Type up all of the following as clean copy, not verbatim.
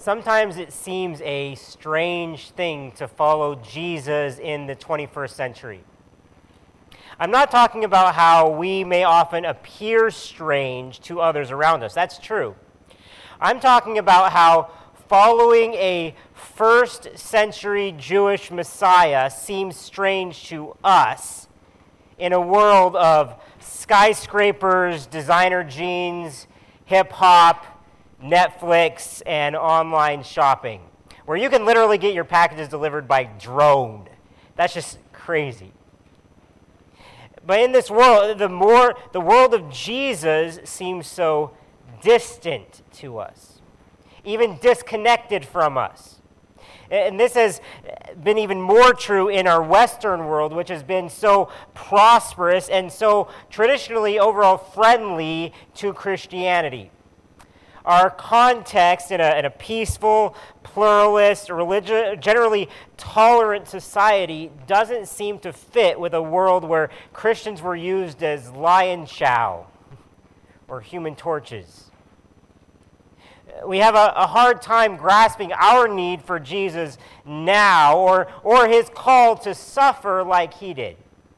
Sometimes it seems a strange thing to follow Jesus in the 21st century. I'm not talking about how we may often appear strange to others around us. That's true. I'm talking about how following a first century Jewish Messiah seems strange to us in a world of skyscrapers, designer jeans, hip-hop, Netflix, and online shopping, where you can literally get your packages delivered by drone. That's just crazy. But in this world, the world of Jesus seems so distant to us, even disconnected from us. And this has been even more true in our Western world, which has been so prosperous and so traditionally overall friendly to Christianity. Our context in a peaceful, pluralist, generally tolerant society doesn't seem to fit with a world where Christians were used as lion chow or human torches. We have a hard time grasping our need for Jesus now or his call to suffer like he did.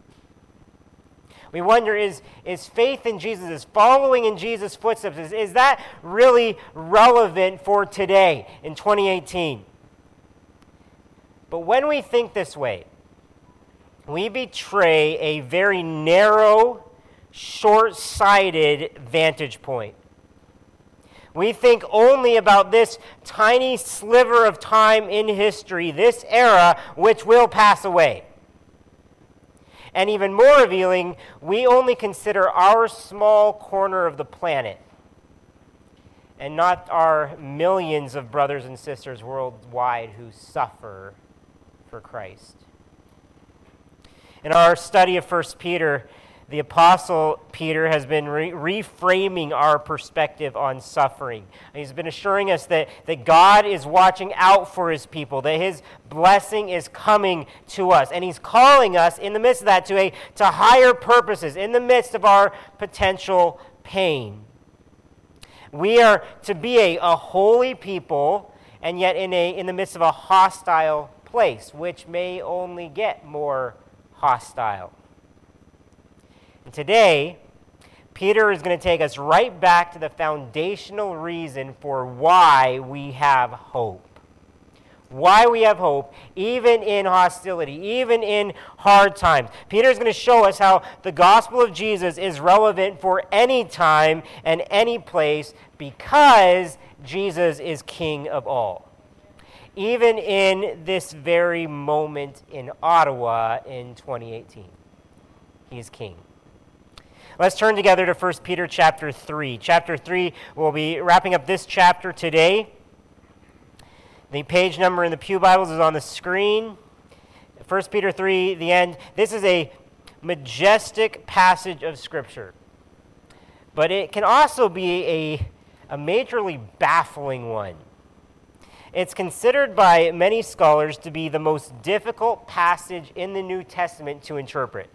We wonder, is faith in Jesus, is following in Jesus' footsteps, is that really relevant for today in 2018? But when we think this way, we betray a very narrow, short-sighted vantage point. We think only about this tiny sliver of time in history, this era, which will pass away. And even more revealing, we only consider our small corner of the planet and not our millions of brothers and sisters worldwide who suffer for Christ. In our study of 1 Peter, the Apostle Peter has been reframing our perspective on suffering. He's been assuring us that God is watching out for his people, that his blessing is coming to us. And he's calling us in the midst of that to higher purposes, in the midst of our potential pain. We are to be a holy people, and yet in the midst of a hostile place, which may only get more hostile. And today, Peter is going to take us right back to the foundational reason for why we have hope. Why we have hope, even in hostility, even in hard times. Peter is going to show us how the gospel of Jesus is relevant for any time and any place because Jesus is King of all. Even in this very moment in Ottawa in 2018, he is King. Let's turn together to 1 Peter chapter 3. Chapter 3, we'll be wrapping up this chapter today. The page number in the Pew Bibles is on the screen. 1 Peter 3, the end. This is a majestic passage of Scripture. But it can also be a majorly baffling one. It's considered by many scholars to be the most difficult passage in the New Testament to interpret.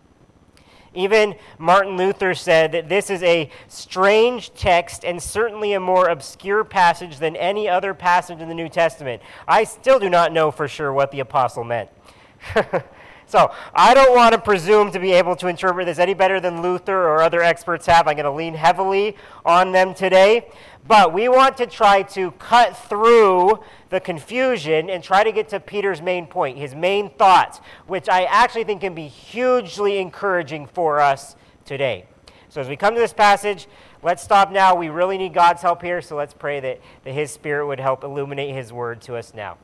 Even Martin Luther said that this is a strange text and certainly a more obscure passage than any other passage in the New Testament. I still do not know for sure what the apostle meant. So I don't want to presume to be able to interpret this any better than Luther or other experts have. I'm going to lean heavily on them today. But we want to try to cut through the confusion and try to get to Peter's main point, his main thoughts, which I actually think can be hugely encouraging for us today. So as we come to this passage, let's stop now. We really need God's help here, so let's pray that his Spirit would help illuminate his word to us now.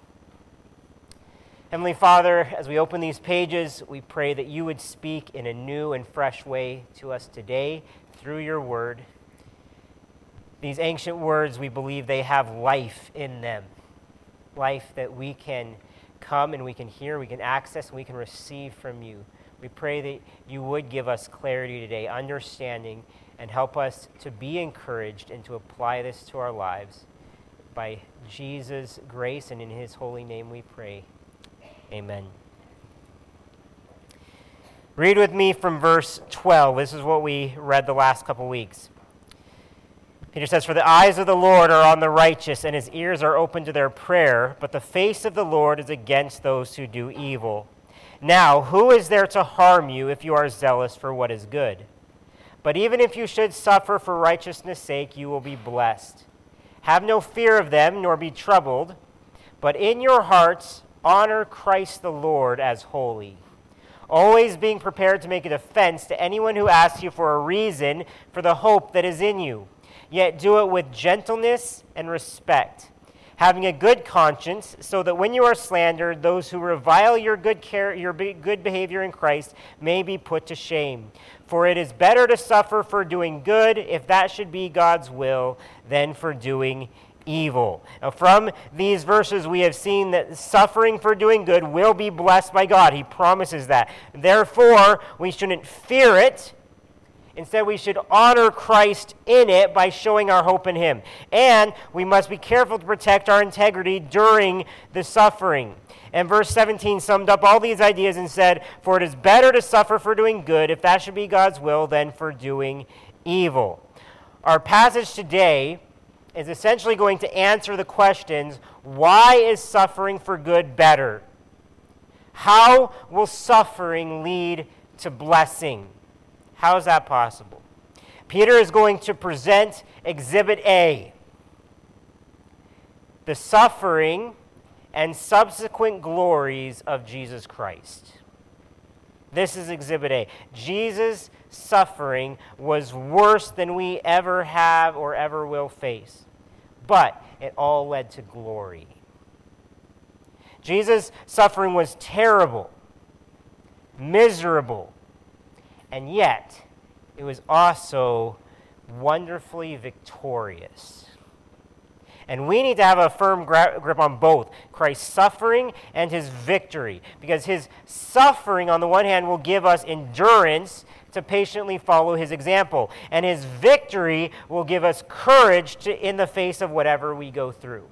Heavenly Father, as we open these pages, we pray that you would speak in a new and fresh way to us today through your word. These ancient words, we believe they have life in them. Life that we can come and we can hear, we can access, and we can receive from you. We pray that you would give us clarity today, understanding, and help us to be encouraged and to apply this to our lives. By Jesus' grace and in his holy name we pray. Amen. Read with me from verse 12. This is what we read the last couple weeks. Peter says, "For the eyes of the Lord are on the righteous, and his ears are open to their prayer, but the face of the Lord is against those who do evil. Now, who is there to harm you if you are zealous for what is good? But even if you should suffer for righteousness' sake, you will be blessed. Have no fear of them, nor be troubled, but in your hearts honor Christ the Lord as holy, always being prepared to make a defense to anyone who asks you for a reason for the hope that is in you. Yet do it with gentleness and respect, having a good conscience, so that when you are slandered, those who revile your good behavior in Christ may be put to shame. For it is better to suffer for doing good, if that should be God's will, than for doing evil." Now, from these verses, we have seen that suffering for doing good will be blessed by God. He promises that. Therefore, we shouldn't fear it. Instead, we should honor Christ in it by showing our hope in him. And we must be careful to protect our integrity during the suffering. And verse 17 summed up all these ideas and said, "For it is better to suffer for doing good, if that should be God's will, than for doing evil." Our passage today is essentially going to answer the questions, why is suffering for good better? How will suffering lead to blessing? How is that possible? Peter is going to present Exhibit A, the suffering and subsequent glories of Jesus Christ. This is Exhibit A. Jesus' suffering was worse than we ever have or ever will face, but it all led to glory. Jesus' suffering was terrible, miserable, and yet it was also wonderfully victorious. And we need to have a firm grip on both Christ's suffering and his victory, because his suffering, on the one hand, will give us endurance to patiently follow his example, and his victory will give us courage in the face of whatever we go through.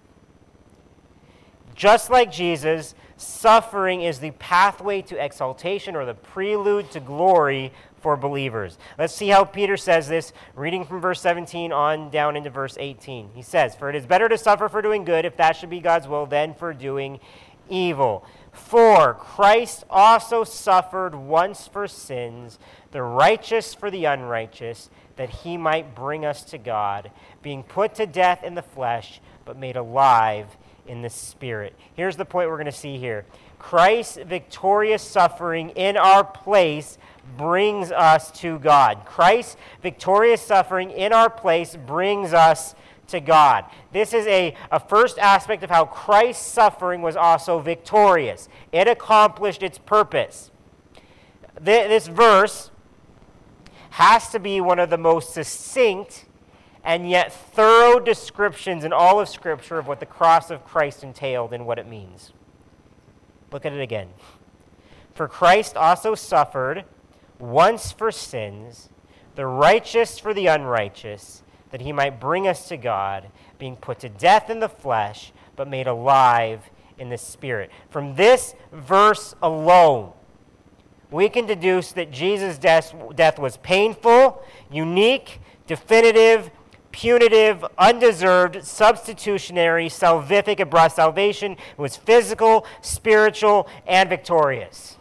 Just like Jesus, suffering is the pathway to exaltation, or the prelude to glory for believers. Let's see how Peter says this, reading from verse 17 on down into verse 18. He says, "For it is better to suffer for doing good, if that should be God's will, than for doing evil. For Christ also suffered once for sins, the righteous for the unrighteous, that he might bring us to God, being put to death in the flesh, but made alive in the Spirit." Here's the point we're going to see here. Christ's victorious suffering in our place brings us to God. Christ's victorious suffering in our place brings us to God. This is a first aspect of how Christ's suffering was also victorious. It accomplished its purpose. This verse has to be one of the most succinct and yet thorough descriptions in all of Scripture of what the cross of Christ entailed and what it means. Look at it again. "For Christ also suffered once for sins, the righteous for the unrighteous, that he might bring us to God, being put to death in the flesh, but made alive in the Spirit." From this verse alone, we can deduce that Jesus' death was painful, unique, definitive, punitive, undeserved, substitutionary, salvific. It brought salvation. It was physical, spiritual, and victorious.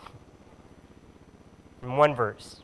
In one verse.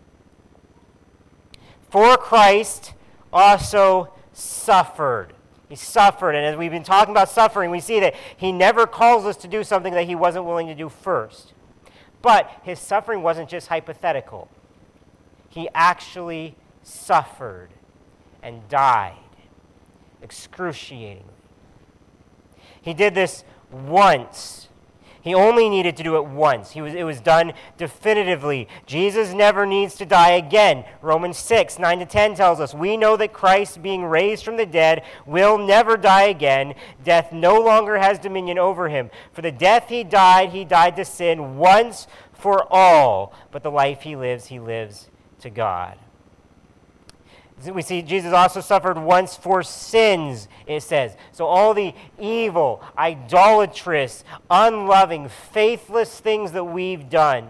"For Christ also suffered." He suffered, and as we've been talking about suffering, we see that he never calls us to do something that he wasn't willing to do first. But his suffering wasn't just hypothetical. He actually suffered and died excruciatingly. He did this once. He only needed to do it once. It was done definitively. Jesus never needs to die again. Romans 6, 9-10 tells us, "We know that Christ, being raised from the dead, will never die again. Death no longer has dominion over him. For the death he died to sin once for all. But the life he lives to God." We see Jesus also suffered once for sins, it says. So all the evil, idolatrous, unloving, faithless things that we've done.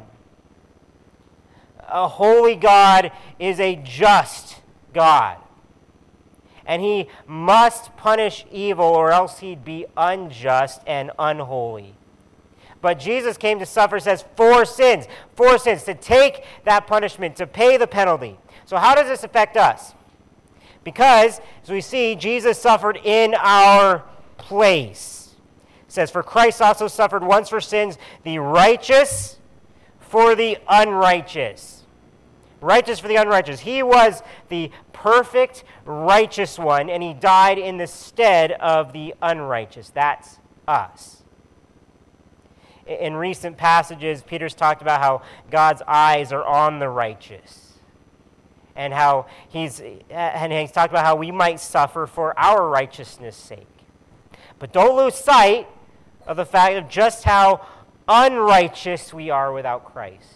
A holy God is a just God. and he must punish evil or else he'd be unjust and unholy. But Jesus came to suffer, says, for sins, to take that punishment, to pay the penalty. So how does this affect us? Because, as we see, Jesus suffered in our place. It says, for Christ also suffered once for sins, the righteous for the unrighteous. Righteous for the unrighteous. He was the perfect righteous one, and he died in the stead of the unrighteous. That's us. In recent passages, Peter's talked about how God's eyes are on the righteous, and how he's talked about how we might suffer for our righteousness' sake. But don't lose sight of the fact of just how unrighteous we are without Christ.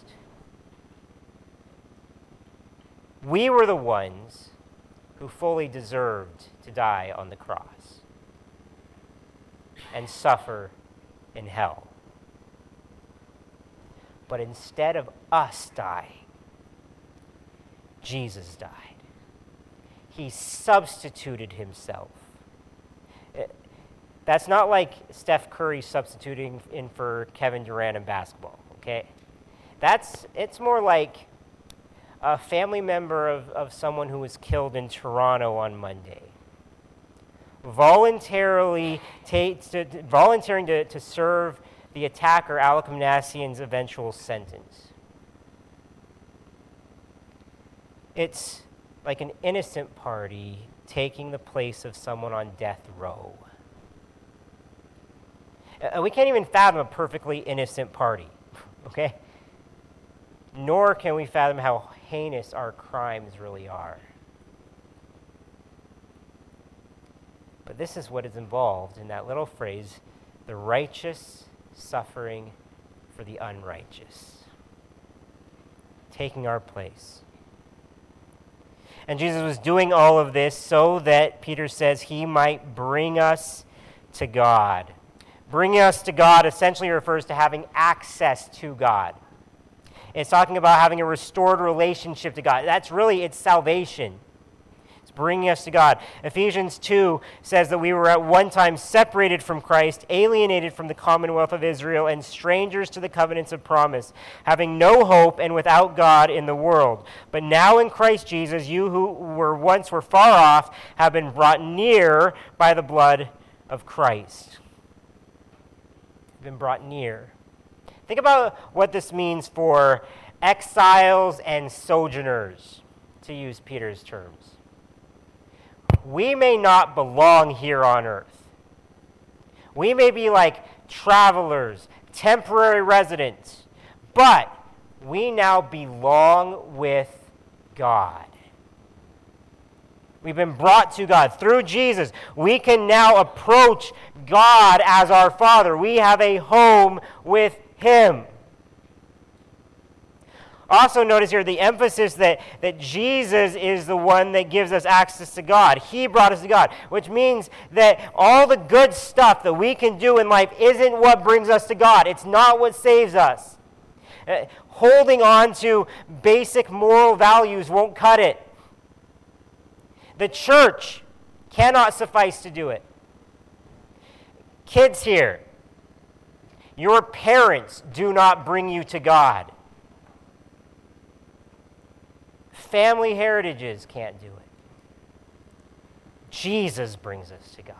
We were the ones who fully deserved to die on the cross and suffer in hell. But instead of us dying, Jesus died. He substituted himself. That's not like Steph Curry substituting in for Kevin Durant in basketball, okay? It's more like a family member of someone who was killed in Toronto on Monday, volunteering to serve the attacker, Alek Minassian's eventual sentence. It's like an innocent party taking the place of someone on death row. We can't even fathom a perfectly innocent party, okay? Nor can we fathom how heinous our crimes really are. But this is what is involved in that little phrase, the righteous suffering for the unrighteous, taking our place. And Jesus was doing all of this so that, Peter says, he might bring us to God. Bringing us to God essentially refers to having access to God. It's talking about having a restored relationship to God. It's salvation. It's bringing us to God. Ephesians 2 says that we were at one time separated from Christ, alienated from the commonwealth of Israel, and strangers to the covenants of promise, having no hope and without God in the world. But now in Christ Jesus, you who once were far off have been brought near by the blood of Christ. Been brought near. Think about what this means for exiles and sojourners, to use Peter's terms. We may not belong here on earth. We may be like travelers, temporary residents, but we now belong with God. We've been brought to God through Jesus. We can now approach God as our Father. We have a home with Him. Also notice here the emphasis that Jesus is the one that gives us access to God. He brought us to God, which means that all the good stuff that we can do in life isn't what brings us to God. It's not what saves us. Holding on to basic moral values won't cut it. The church cannot suffice to do it. Kids here, your parents do not bring you to God. Family heritages can't do it. Jesus brings us to God.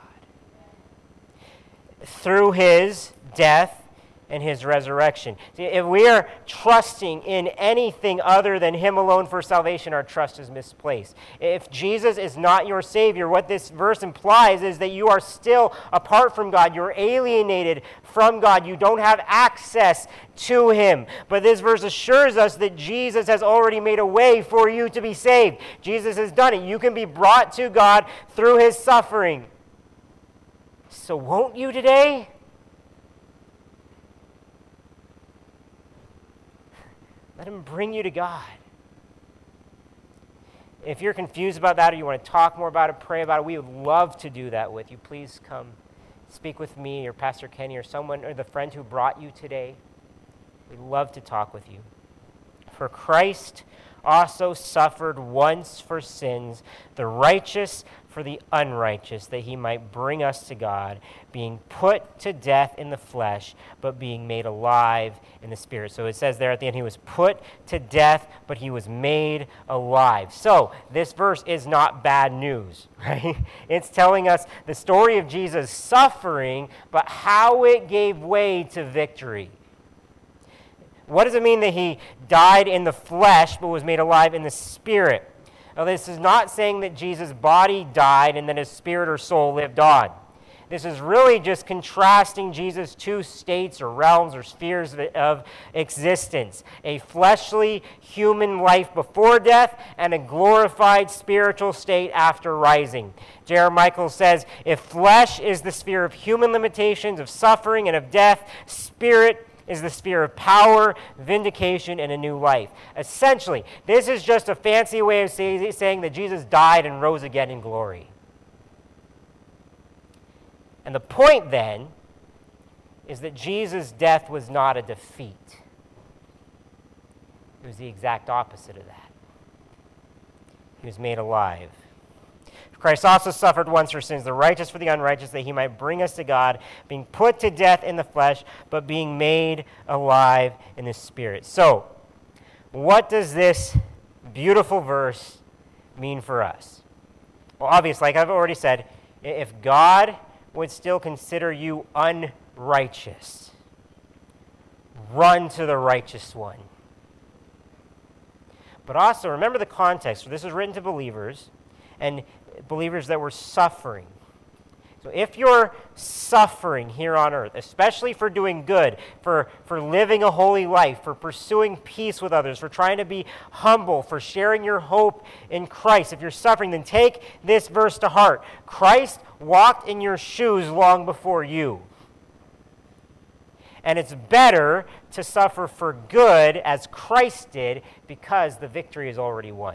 Through his death and his resurrection. See, if we are trusting in anything other than him alone for salvation, our trust is misplaced. If Jesus is not your Savior, what this verse implies is that you are still apart from God. You're alienated from God. You don't have access to him. But this verse assures us that Jesus has already made a way for you to be saved. Jesus has done it. You can be brought to God through his suffering. So won't you today? Let him bring you to God. If you're confused about that or you want to talk more about it, pray about it, we would love to do that with you. Please come speak with me or Pastor Kenny or someone or the friend who brought you today. We'd love to talk with you. For Christ also suffered once for sins, the righteous for the unrighteous, that he might bring us to God, being put to death in the flesh, but being made alive in the spirit. So it says there at the end, he was put to death, but he was made alive. So this verse is not bad news, right? It's telling us the story of Jesus' suffering, but how it gave way to victory. What does it mean that he died in the flesh, but was made alive in the spirit? Now, this is not saying that Jesus' body died and then his spirit or soul lived on. This is really just contrasting Jesus' two states or realms or spheres of existence: a fleshly human life before death and a glorified spiritual state after rising. J.R. Michaels says, if flesh is the sphere of human limitations, of suffering, and of death, spirit is the sphere of power, vindication, and a new life. Essentially, this is just a fancy way of saying that Jesus died and rose again in glory. And the point then is that Jesus' death was not a defeat. It was the exact opposite of that. He was made alive. Christ also suffered once for sins, the righteous for the unrighteous, that he might bring us to God, being put to death in the flesh, but being made alive in the spirit. So, what does this beautiful verse mean for us? Well, obviously, like I've already said, if God would still consider you unrighteous, run to the righteous one. But also, remember the context. This is written to believers, and believers that were suffering. So if you're suffering here on earth, especially for doing good, for living a holy life, for pursuing peace with others, for trying to be humble, for sharing your hope in Christ, if you're suffering, then take this verse to heart. Christ walked in your shoes long before you. And it's better to suffer for good as Christ did, because the victory is already won.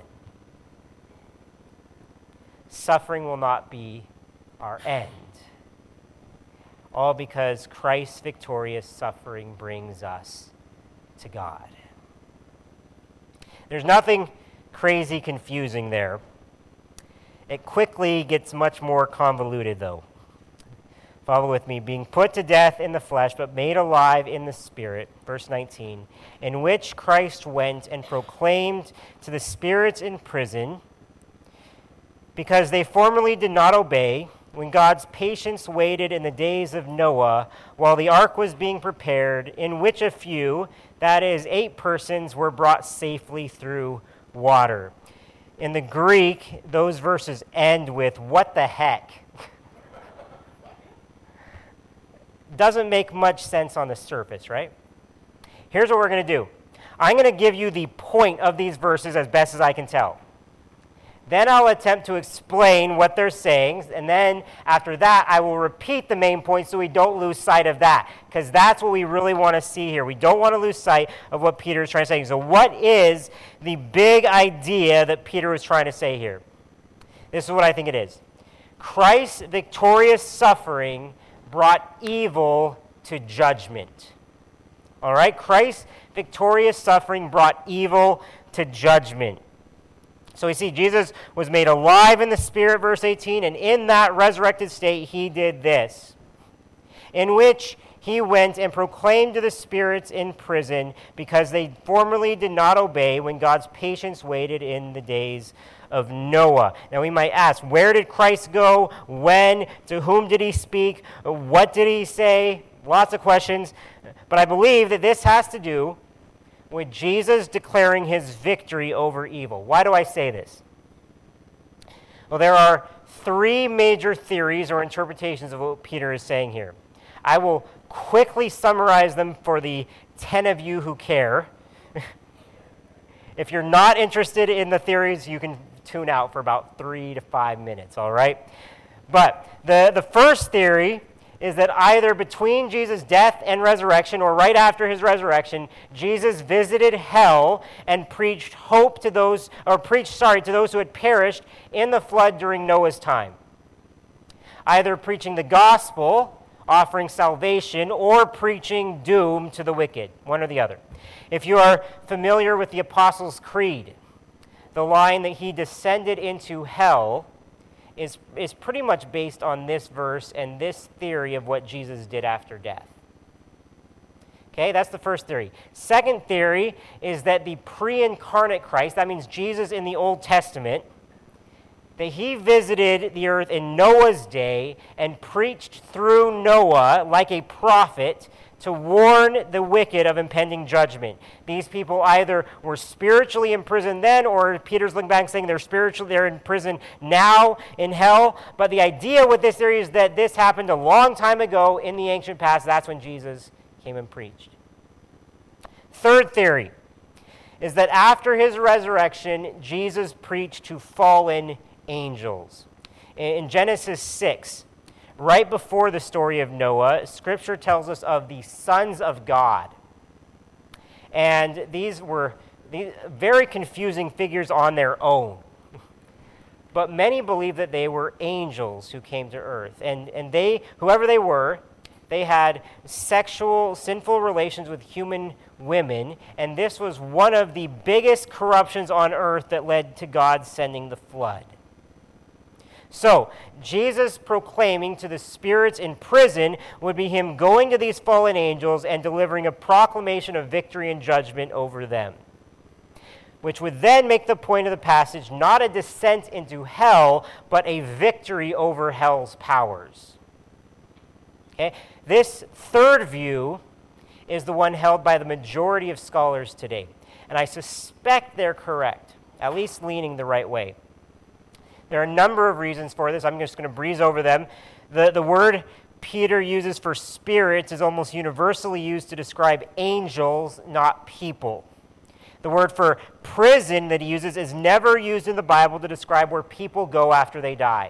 Suffering will not be our end. All because Christ's victorious suffering brings us to God. There's nothing crazy confusing there. It quickly gets much more convoluted, though. Follow with me. Being put to death in the flesh, but made alive in the spirit, verse 19, in which Christ went and proclaimed to the spirits in prison, because they formerly did not obey, when God's patience waited in the days of Noah, while the ark was being prepared, in which a few, that is, 8 persons, were brought safely through water. In the Greek, those verses end with, what the heck? Doesn't make much sense on the surface, right? Here's what we're going to do. I'm going to give you the point of these verses as best as I can tell. Then I'll attempt to explain what they're saying, and then after that, I will repeat the main point so we don't lose sight of that, because that's what we really want to see here. We don't want to lose sight of what Peter is trying to say. So what is the big idea that Peter was trying to say here? This is what I think it is. Christ's victorious suffering brought evil to judgment. All right? Christ's victorious suffering brought evil to judgment. So we see Jesus was made alive in the Spirit, verse 18, and in that resurrected state he did this, in which he went and proclaimed to the spirits in prison, because they formerly did not obey, when God's patience waited in the days of Noah. Now we might ask, where did Christ go? When? To whom did he speak? What did he say? Lots of questions. But I believe that this has to do with Jesus declaring his victory over evil. Why do I say this? Well, there are 3 major theories or interpretations of what Peter is saying here. I will quickly summarize them for the 10 of you who care. If you're not interested in the theories, you can tune out for about 3 to 5 minutes, all right? But the first theory is that either between Jesus' death and resurrection, or right after his resurrection, Jesus visited hell and preached hope to those, to those who had perished in the flood during Noah's time. Either preaching the gospel, offering salvation, or preaching doom to the wicked, one or the other. If you are familiar with the Apostles' Creed, the line that he descended into hell is pretty much based on this verse and this theory of what Jesus did after death. Okay, that's the first theory. Second theory is that the pre-incarnate Christ, that means Jesus in the Old Testament, that he visited the earth in Noah's day and preached through Noah like a prophet to warn the wicked of impending judgment. These people either were spiritually imprisoned then, or Peter's looking back saying they're in prison now in hell. But the idea with this theory is that this happened a long time ago in the ancient past. That's when Jesus came and preached. Third theory is that after his resurrection, Jesus preached to fallen angels. In Genesis 6, right before the story of Noah, Scripture tells us of the sons of God. And these were very confusing figures on their own. But many believe that they were angels who came to earth. And they, whoever they were, they had sexual, sinful relations with human women. And this was one of the biggest corruptions on earth that led to God sending the flood. So, Jesus proclaiming to the spirits in prison would be him going to these fallen angels and delivering a proclamation of victory and judgment over them, which would then make the point of the passage not a descent into hell, but a victory over hell's powers. Okay? This third view is the one held by the majority of scholars today, and I suspect they're correct, at least leaning the right way. There are a number of reasons for this. I'm just going to breeze over them. The word Peter uses for spirits is almost universally used to describe angels, not people. The word for prison that he uses is never used in the Bible to describe where people go after they die.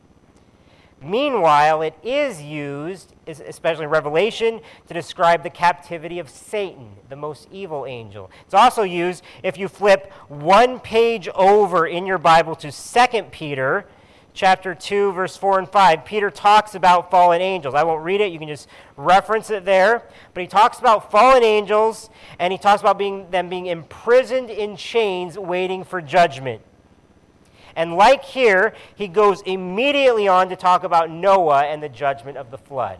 Meanwhile, it is used, especially in Revelation, to describe the captivity of Satan, the most evil angel. It's also used if you flip one page over in your Bible to 2 Peter chapter 2, verse 4 and 5. Peter talks about fallen angels. I won't read it. You can just reference it there. But he talks about fallen angels, and he talks about them being imprisoned in chains waiting for judgment. And like here, he goes immediately on to talk about Noah and the judgment of the flood.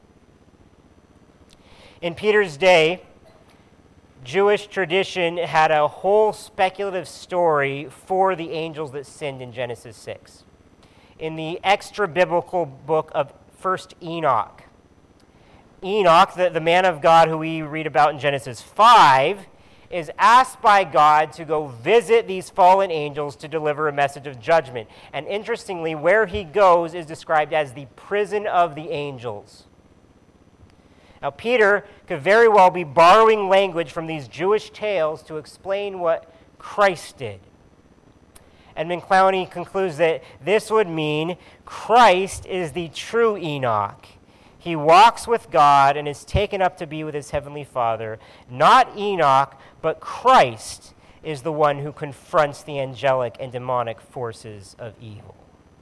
In Peter's day, Jewish tradition had a whole speculative story for the angels that sinned in Genesis 6. In the extra-biblical book of 1st Enoch, the man of God who we read about in Genesis 5, is asked by God to go visit these fallen angels to deliver a message of judgment. And interestingly, where he goes is described as the prison of the angels. Now, Peter could very well be borrowing language from these Jewish tales to explain what Christ did. Edmund Clowney concludes that this would mean Christ is the true Enoch. He walks with God and is taken up to be with his heavenly Father. Not Enoch, but Christ is the one who confronts the angelic and demonic forces of evil.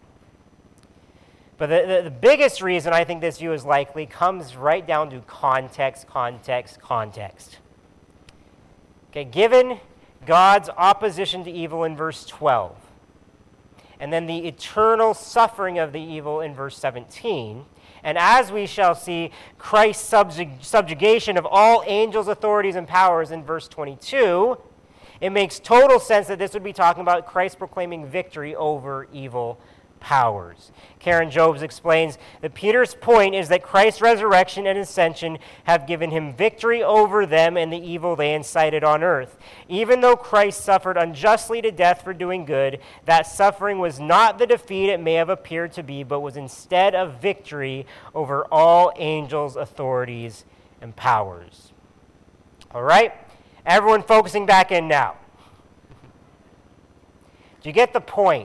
But the biggest reason I think this view is likely comes right down to context. Okay, given God's opposition to evil in verse 12, and then the eternal suffering of the evil in verse 17, and as we shall see, Christ's subjugation of all angels, authorities, and powers in verse 22, it makes total sense that this would be talking about Christ proclaiming victory over evil powers. Karen Jobes explains that Peter's point is that Christ's resurrection and ascension have given him victory over them and the evil they incited on earth. Even though Christ suffered unjustly to death for doing good, that suffering was not the defeat it may have appeared to be, but was instead a victory over all angels, authorities, and powers. All right? Everyone focusing back in now. Do you get the point?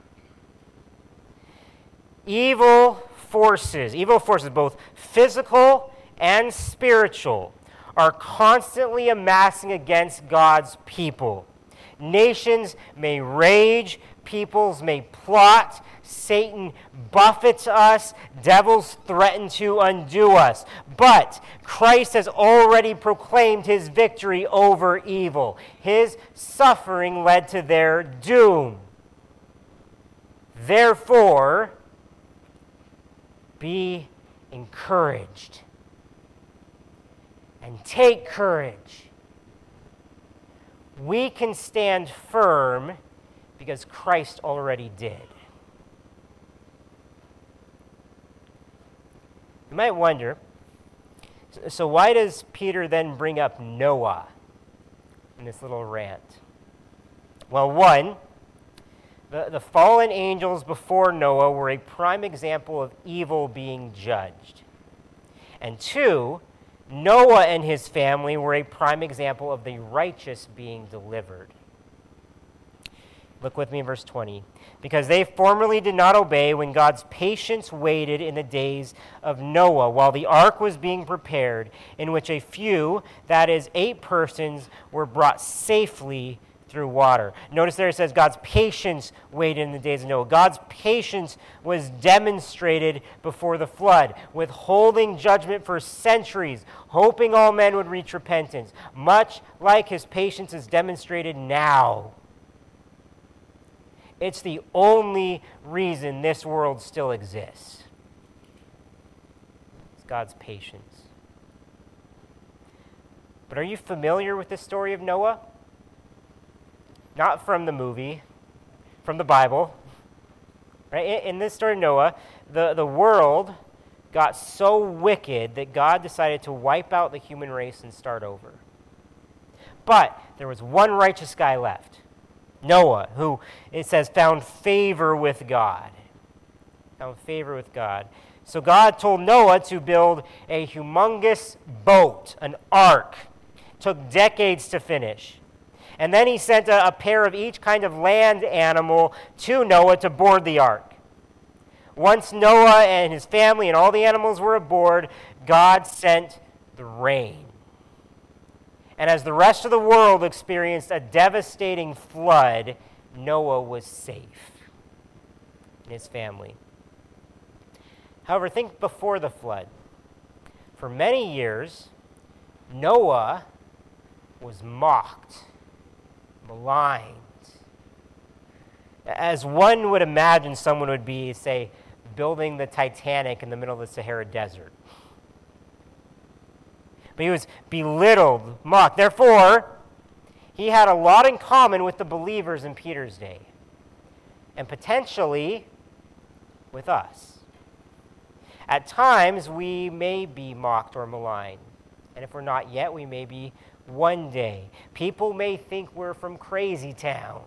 Evil forces, both physical and spiritual, are constantly amassing against God's people. Nations may rage, peoples may plot, Satan buffets us, devils threaten to undo us. But Christ has already proclaimed his victory over evil. His suffering led to their doom. Therefore, be encouraged and take courage. We can stand firm because Christ already did. You might wonder, so why does Peter then bring up Noah in this little rant? Well, one, the fallen angels before Noah were a prime example of evil being judged. And two, Noah and his family were a prime example of the righteous being delivered. Look with me in verse 20. Because they formerly did not obey when God's patience waited in the days of Noah while the ark was being prepared, in which a few, that is 8 persons, were brought safely through water. Notice there it says God's patience waited in the days of Noah. God's patience was demonstrated before the flood, withholding judgment for centuries, hoping all men would reach repentance, much like his patience is demonstrated now. It's the only reason this world still exists. It's God's patience. But are you familiar with the story of Noah? Not from the movie, from the Bible. Right? In this story of Noah, the world got so wicked that God decided to wipe out the human race and start over. But there was one righteous guy left, Noah, who, it says, found favor with God. Found favor with God. So God told Noah to build a humongous boat, an ark. Took decades to finish. And then he sent a pair of each kind of land animal to Noah to board the ark. Once Noah and his family and all the animals were aboard, God sent the rain. And as the rest of the world experienced a devastating flood, Noah was safe and his family. However, think before the flood. For many years, Noah was mocked, maligned, as one would imagine someone would be, say, building the Titanic in the middle of the Sahara Desert. But he was belittled, mocked. Therefore, he had a lot in common with the believers in Peter's day, and potentially with us. At times, we may be mocked or maligned, and if we're not yet, we may be one day. People may think we're from crazy town.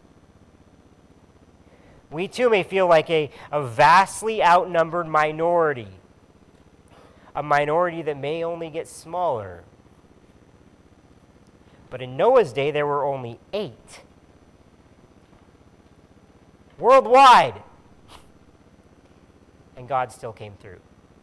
We too may feel like a vastly outnumbered minority, a minority that may only get smaller. But in Noah's day, there were only 8. Worldwide. And God still came through.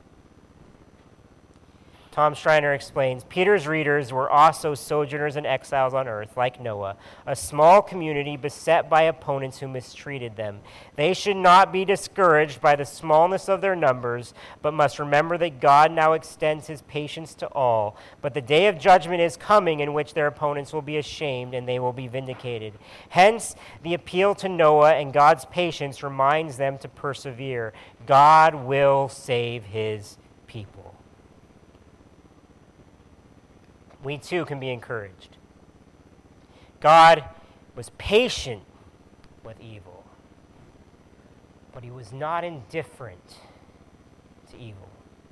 Tom Schreiner explains, Peter's readers were also sojourners and exiles on earth, like Noah, a small community beset by opponents who mistreated them. They should not be discouraged by the smallness of their numbers, but must remember that God now extends his patience to all. But the day of judgment is coming in which their opponents will be ashamed and they will be vindicated. Hence, the appeal to Noah and God's patience reminds them to persevere. God will save his people. We too can be encouraged. God was patient with evil, but he was not indifferent to evil.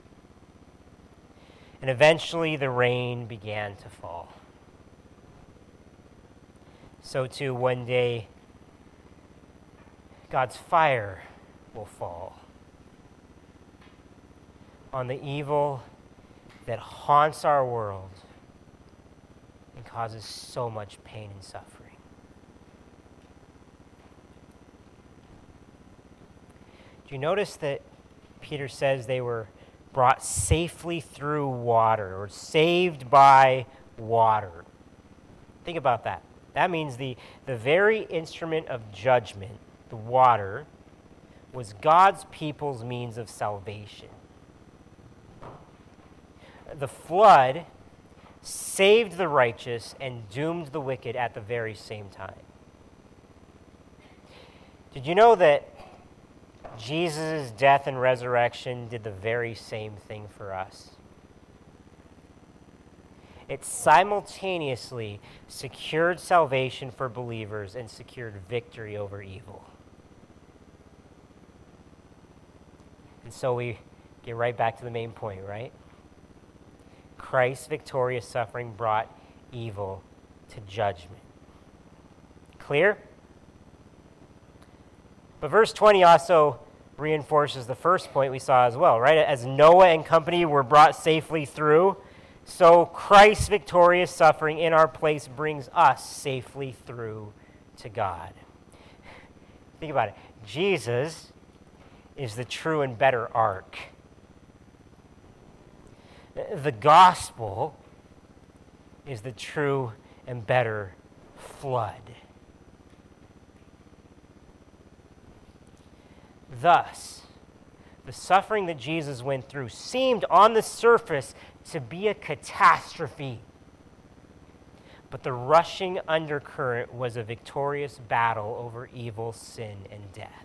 And eventually the rain began to fall. So too one day God's fire will fall on the evil that haunts our world and causes so much pain and suffering. Do you notice that Peter says they were brought safely through water, or saved by water? Think about that. That means the very instrument of judgment the water, was God's people's means of salvation. The flood saved the righteous and doomed the wicked at the very same time. Did you know that Jesus' death and resurrection did the very same thing for us? It simultaneously secured salvation for believers and secured victory over evil. And so we get right back to the main point, right? Christ's victorious suffering brought evil to judgment. Clear? But verse 20 also reinforces the first point we saw as well, right? As Noah and company were brought safely through, so Christ's victorious suffering in our place brings us safely through to God. Think about it. Jesus is the true and better ark. The gospel is the true and better flood. Thus, the suffering that Jesus went through seemed on the surface to be a catastrophe. But the rushing undercurrent was a victorious battle over evil, sin, and death.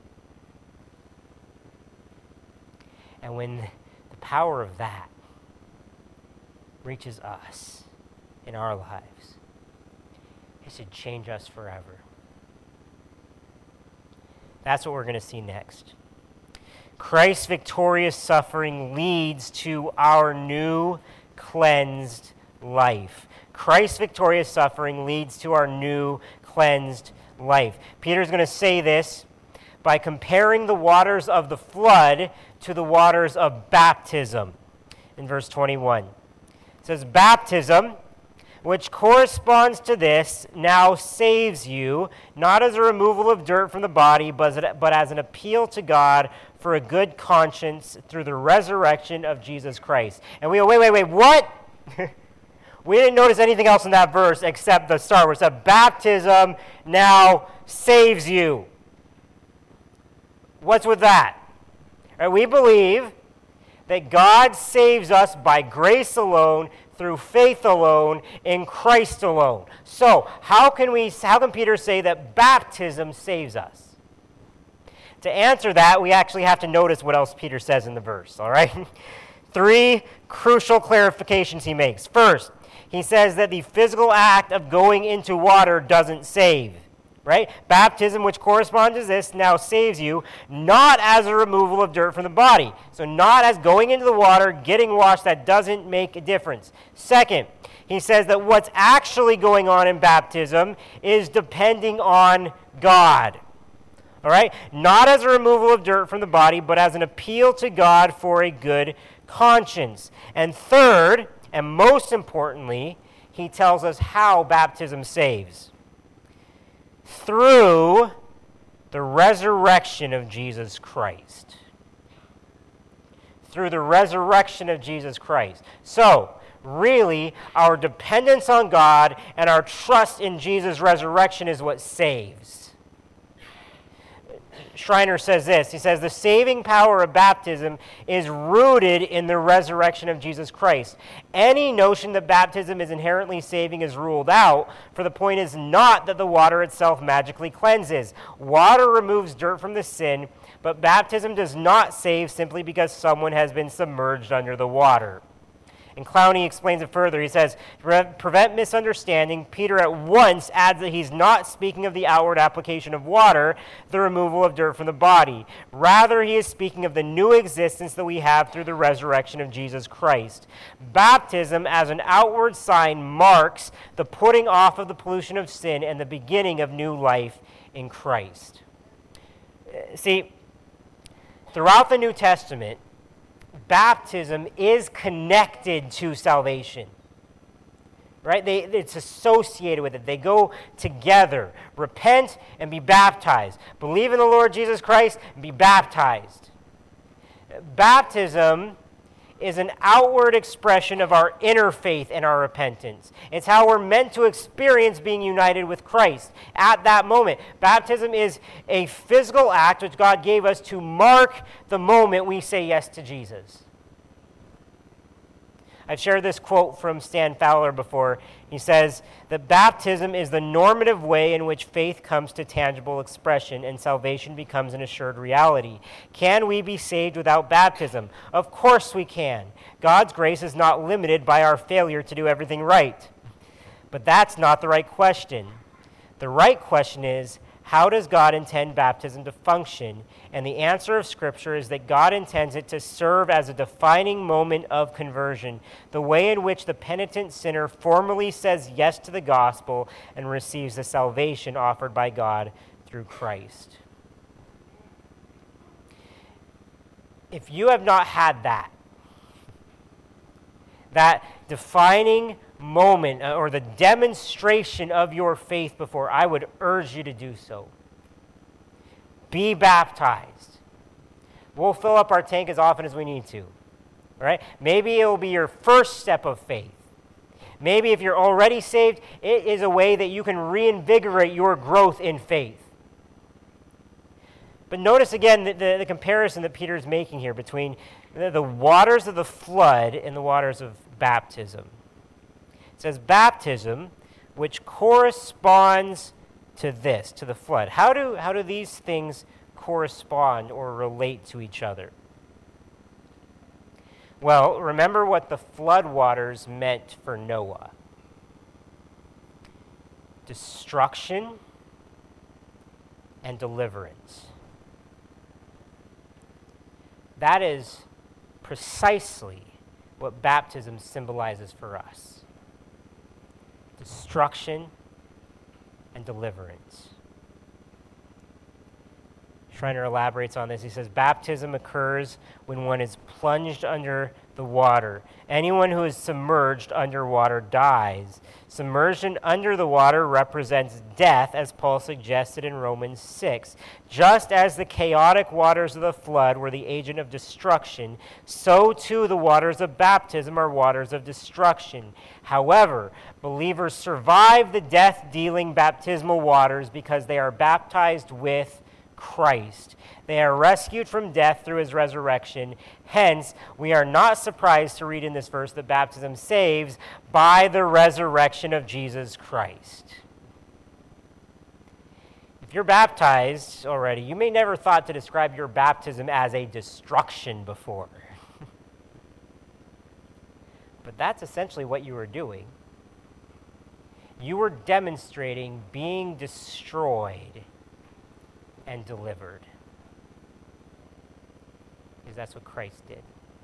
And when the power of that reaches us in our lives, it should change us forever. That's what we're going to see next. Christ's victorious suffering leads to our new cleansed life. Christ's victorious suffering leads to our new cleansed life. Peter's going to say this by comparing the waters of the flood to the waters of baptism in verse 21. It says, baptism, which corresponds to this, now saves you, not as a removal of dirt from the body, but as an appeal to God for a good conscience through the resurrection of Jesus Christ. And we go, wait, what? We didn't notice anything else in that verse except the start where it said, baptism now saves you. What's with that? Right, we believe that God saves us by grace alone, through faith alone, in Christ alone. So, how can Peter say that baptism saves us? To answer that, we actually have to notice what else Peter says in the verse, all right? 3 crucial clarifications he makes. First, he says that the physical act of going into water doesn't save, right? Baptism, which corresponds to this, now saves you, not as a removal of dirt from the body. So not as going into the water, getting washed, that doesn't make a difference. Second, he says that what's actually going on in baptism is depending on God. All right? Not as a removal of dirt from the body, but as an appeal to God for a good conscience. And third, and most importantly, he tells us how baptism saves. Through the resurrection of Jesus Christ. Through the resurrection of Jesus Christ. So, really, our dependence on God and our trust in Jesus' resurrection is what saves. Schreiner says this. He says, the saving power of baptism is rooted in the resurrection of Jesus Christ. Any notion that baptism is inherently saving is ruled out, for the point is not that the water itself magically cleanses. Water removes dirt from the sin, but baptism does not save simply because someone has been submerged under the water. And Clowney explains it further. He says, to prevent misunderstanding, Peter at once adds that he's not speaking of the outward application of water, the removal of dirt from the body. Rather, he is speaking of the new existence that we have through the resurrection of Jesus Christ. Baptism as an outward sign marks the putting off of the pollution of sin and the beginning of new life in Christ. See, throughout the New Testament, baptism is connected to salvation, right? It's associated with it. They go together. Repent and be baptized. Believe in the Lord Jesus Christ and be baptized. Baptism is an outward expression of our inner faith and our repentance. It's how we're meant to experience being united with Christ at that moment. Baptism is a physical act which God gave us to mark the moment we say yes to Jesus. I've shared this quote from Stan Fowler before. He says that baptism is the normative way in which faith comes to tangible expression and salvation becomes an assured reality. Can we be saved without baptism? Of course we can. God's grace is not limited by our failure to do everything right. But that's not the right question. The right question is, how does God intend baptism to function? And the answer of Scripture is that God intends it to serve as a defining moment of conversion, the way in which the penitent sinner formally says yes to the gospel and receives the salvation offered by God through Christ. If you have not had that defining moment or the demonstration of your faith before, I would urge you to do so. Be baptized. We'll fill up our tank as often as we need to. Right? Maybe it will be your first step of faith. Maybe if you're already saved, it is a way that you can reinvigorate your growth in faith. But notice again the comparison that Peter is making here between the waters of the flood and the waters of baptism. It says baptism, which corresponds to this, to the flood. How do these things correspond or relate to each other? Well, remember what the flood waters meant for Noah. Destruction and deliverance. That is precisely what baptism symbolizes for us. Destruction and deliverance. Schreiner elaborates on this. He says, baptism occurs when one is plunged under the water. Anyone who is submerged underwater dies. Submersion under the water represents death, as Paul suggested in Romans 6. Just as the chaotic waters of the flood were the agent of destruction, so too the waters of baptism are waters of destruction. However, believers survive the death-dealing baptismal waters because they are baptized with Christ. They are rescued from death through his resurrection. Hence, we are not surprised to read in this verse that baptism saves by the resurrection of Jesus Christ. If you're baptized already, you may never thought to describe your baptism as a destruction before. But that's essentially what you were doing. You were demonstrating being destroyed and delivered. Because that's what Christ did.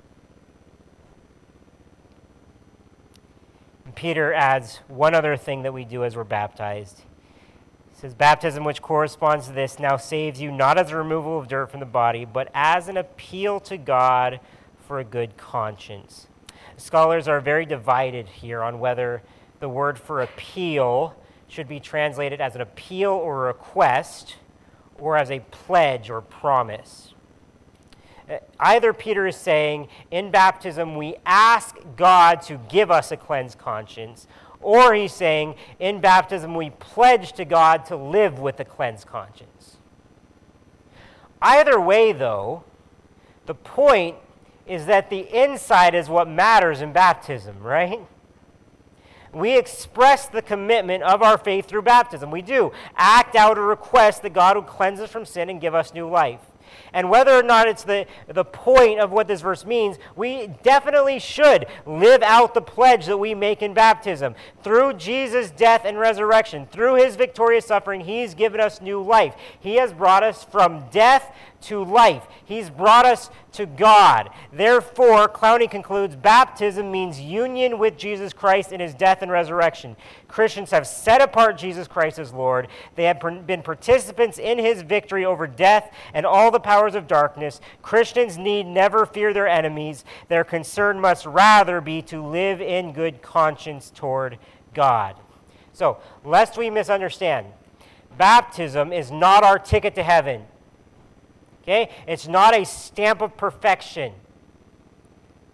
And Peter adds one other thing that we do as we're baptized. He says, baptism, which corresponds to this, now saves you not as a removal of dirt from the body, but as an appeal to God for a good conscience. Scholars are very divided here on whether the word for appeal should be translated as an appeal or a request, or as a pledge or promise. Either Peter is saying, in baptism we ask God to give us a cleansed conscience, or he's saying, in baptism we pledge to God to live with a cleansed conscience. Either way, though, the point is that the inside is what matters in baptism, right? We express the commitment of our faith through baptism. We do act out a request that God would cleanse us from sin and give us new life. And whether or not it's the point of what this verse means, we definitely should live out the pledge that we make in baptism. Through Jesus' death and resurrection, through his victorious suffering, he's given us new life. He has brought us from death to life. He's brought us to God. Therefore, Clowney concludes, baptism means union with Jesus Christ in his death and resurrection. Christians have set apart Jesus Christ as Lord. They have been participants in his victory over death and all the powers of darkness. Christians need never fear their enemies. Their concern must rather be to live in good conscience toward God. So, lest we misunderstand, baptism is not our ticket to heaven. Okay? It's not a stamp of perfection.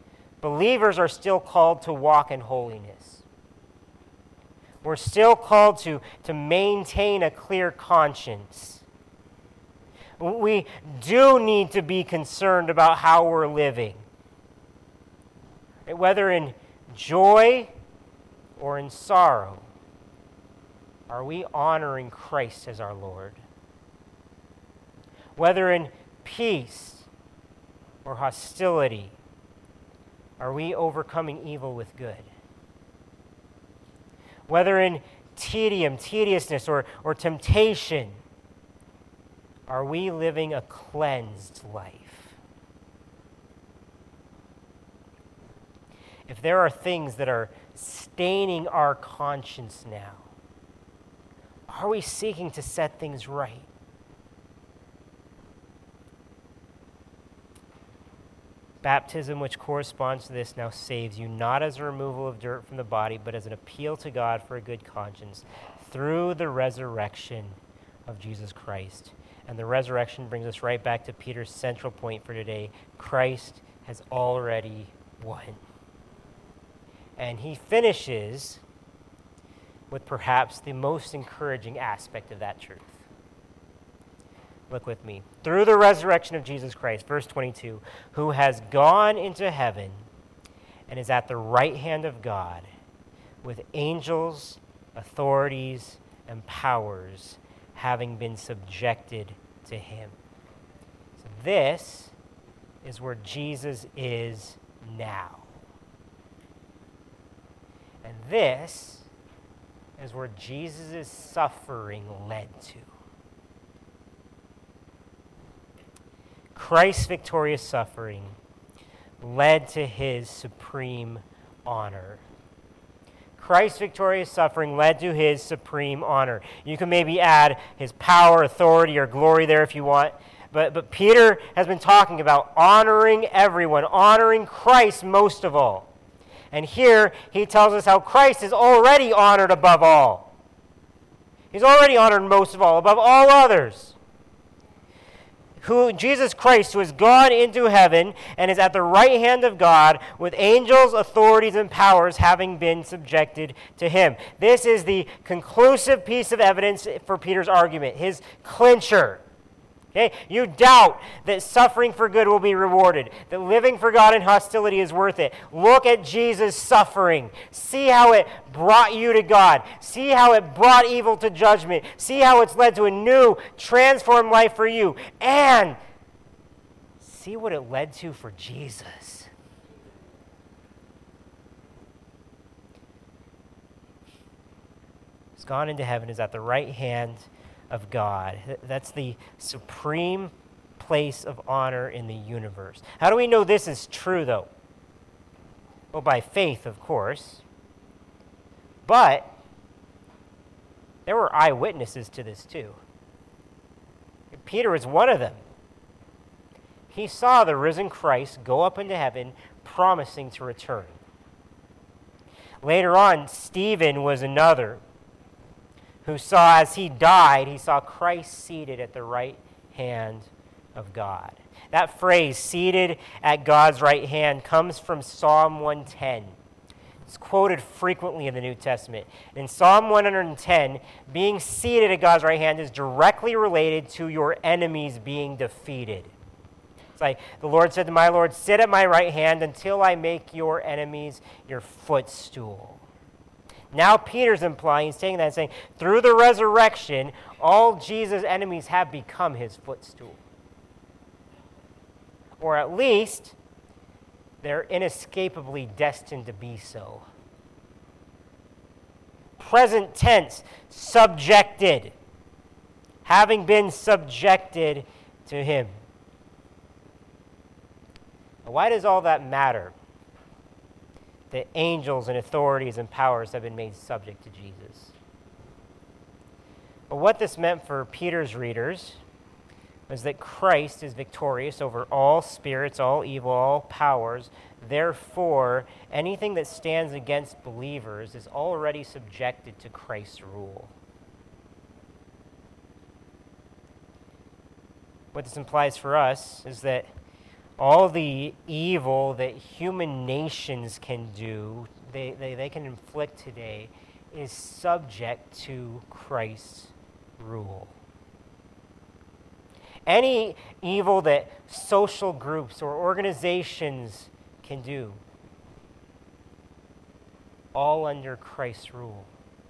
believers are still called to walk in holiness. We're still called to maintain a clear conscience. We do need to be concerned about how we're living, whether in joy or in sorrow. Are we honoring Christ as our Lord? Whether in peace or hostility, are we overcoming evil with good? Whether in tediousness, or temptation, are we living a cleansed life? If there are things that are staining our conscience now, are we seeking to set things right? Baptism, which corresponds to this, now saves you, not as a removal of dirt from the body, but as an appeal to God for a good conscience through the resurrection of Jesus Christ. And the resurrection brings us right back to Peter's central point for today. Christ has already won. And he finishes with perhaps the most encouraging aspect of that truth. Look with me. Through the resurrection of Jesus Christ, verse 22, who has gone into heaven and is at the right hand of God with angels, authorities, and powers having been subjected to him. So this is where Jesus is now. And this is where Jesus' suffering led to. Christ's victorious suffering led to his supreme honor. Christ's victorious suffering led to his supreme honor. You can maybe add his power, authority, or glory there if you want. But Peter has been talking about honoring everyone, honoring Christ most of all. And here he tells us how Christ is already honored above all. He's already honored most of all, above all others. Jesus Christ, who has gone into heaven and is at the right hand of God with angels, authorities, and powers having been subjected to him. This is the conclusive piece of evidence for Peter's argument, his clincher. Okay? You doubt that suffering for good will be rewarded, that living for God in hostility is worth it. Look at Jesus' suffering. See how it brought you to God. See how it brought evil to judgment. See how it's led to a new, transformed life for you. And see what it led to for Jesus. He's gone into heaven, is at the right hand of God. That's the supreme place of honor in the universe. How do we know this is true, though? Well, by faith, of course. But there were eyewitnesses to this, too. Peter was one of them. He saw the risen Christ go up into heaven, promising to return. Later on, Stephen was another who saw, as he died, he saw Christ seated at the right hand of God. That phrase, seated at God's right hand, comes from Psalm 110. It's quoted frequently in the New Testament. In Psalm 110, being seated at God's right hand is directly related to your enemies being defeated. It's like the Lord said to my Lord, sit at my right hand until I make your enemies your footstool. Now Peter's implying, he's taking that and saying, through the resurrection, all Jesus' enemies have become his footstool. Or at least, they're inescapably destined to be so. Present tense, subjected. Having been subjected to him. Now, why does all that matter? That angels and authorities and powers have been made subject to Jesus. But what this meant for Peter's readers was that Christ is victorious over all spirits, all evil, all powers. Therefore, anything that stands against believers is already subjected to Christ's rule. What this implies for us is that all the evil that human nations can do, they can inflict today, is subject to Christ's rule. Any evil that social groups or organizations can do, all under Christ's rule.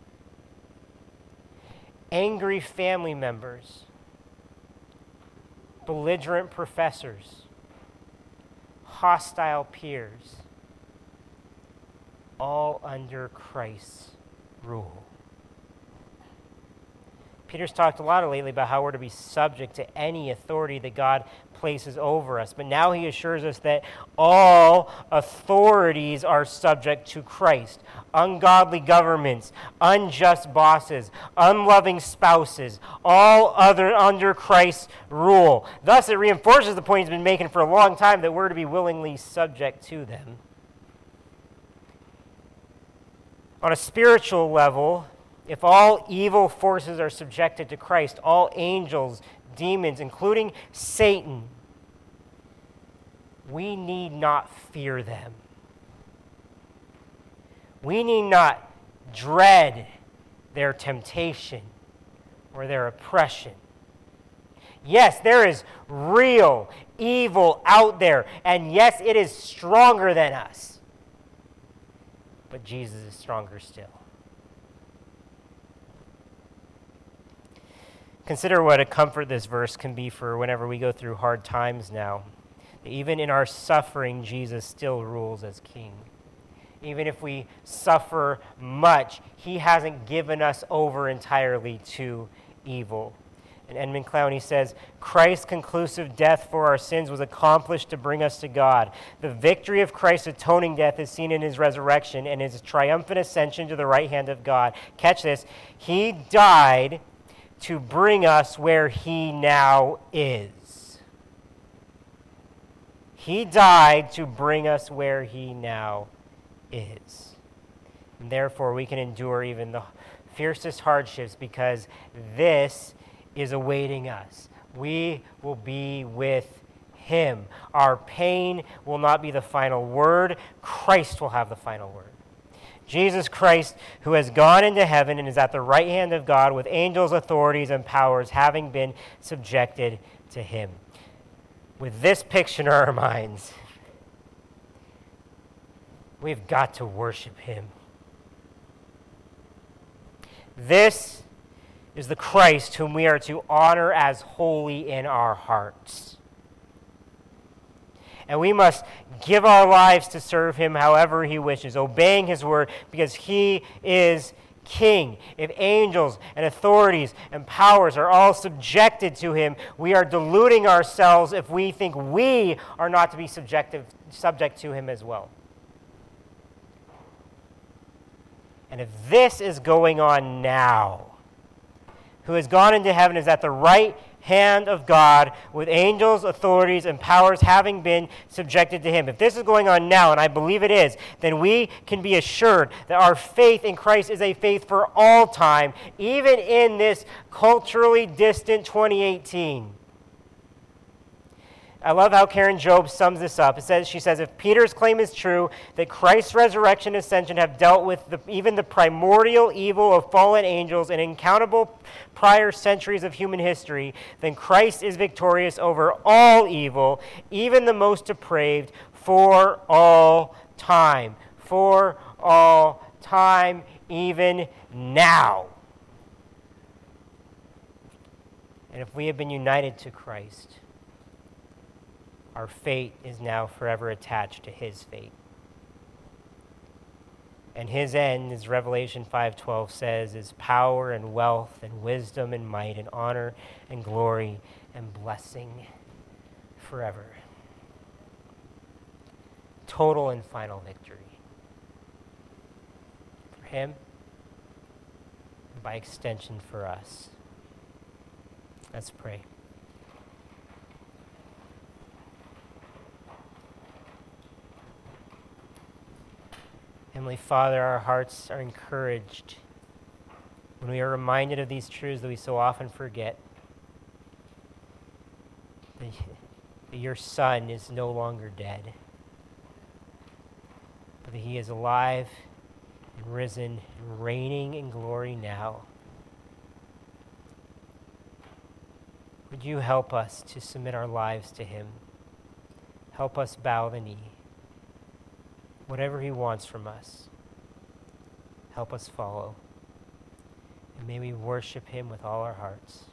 Angry family members, belligerent professors, hostile peers, all under Christ's rule. Peter's talked a lot lately about how we're to be subject to any authority that God places over us. But now he assures us that all authorities are subject to Christ. Ungodly governments, unjust bosses, unloving spouses, all other under Christ's rule. Thus, it reinforces the point he's been making for a long time that we're to be willingly subject to them. On a spiritual level, if all evil forces are subjected to Christ, all angels, demons, including Satan, we need not fear them. We need not dread their temptation or their oppression. Yes, there is real evil out there, and yes, it is stronger than us. But Jesus is stronger still. Consider what a comfort this verse can be for whenever we go through hard times now. Even in our suffering, Jesus still rules as King. Even if we suffer much, he hasn't given us over entirely to evil. And Edmund Clowney says, Christ's conclusive death for our sins was accomplished to bring us to God. The victory of Christ's atoning death is seen in his resurrection and his triumphant ascension to the right hand of God. Catch this. He died to bring us where he now is. He died to bring us where he now is. And therefore, we can endure even the fiercest hardships because this is awaiting us. We will be with him. Our pain will not be the final word. Christ will have the final word. Jesus Christ, who has gone into heaven and is at the right hand of God with angels, authorities, and powers having been subjected to him. With this picture in our minds, we've got to worship him. This is the Christ whom we are to honor as holy in our hearts. And we must give our lives to serve him however he wishes, obeying his word because he is King. If angels and authorities and powers are all subjected to him, we are deluding ourselves if we think we are not to be subject to him as well. And if this is going on now, who has gone into heaven is at the right hand of God with angels, authorities, and powers having been subjected to him. If this is going on now, and I believe it is, then we can be assured that our faith in Christ is a faith for all time, even in this culturally distant 2018. I love how Karen Jobe sums this up. She says, if Peter's claim is true, that Christ's resurrection and ascension have dealt with even the primordial evil of fallen angels and incountable prior centuries of human history, then Christ is victorious over all evil, even the most depraved, for all time. For all time, even now. And if we have been united to Christ, our fate is now forever attached to his fate. And his end, as Revelation 5:12 says, is power and wealth and wisdom and might and honor and glory and blessing forever. Total and final victory. For him, and by extension for us. Let's pray. Heavenly Father, our hearts are encouraged when we are reminded of these truths that we so often forget. that your Son is no longer dead, but that he is alive and risen and reigning in glory now. Would you help us to submit our lives to him? Help us bow the knee. Whatever he wants from us, help us follow. And may we worship him with all our hearts.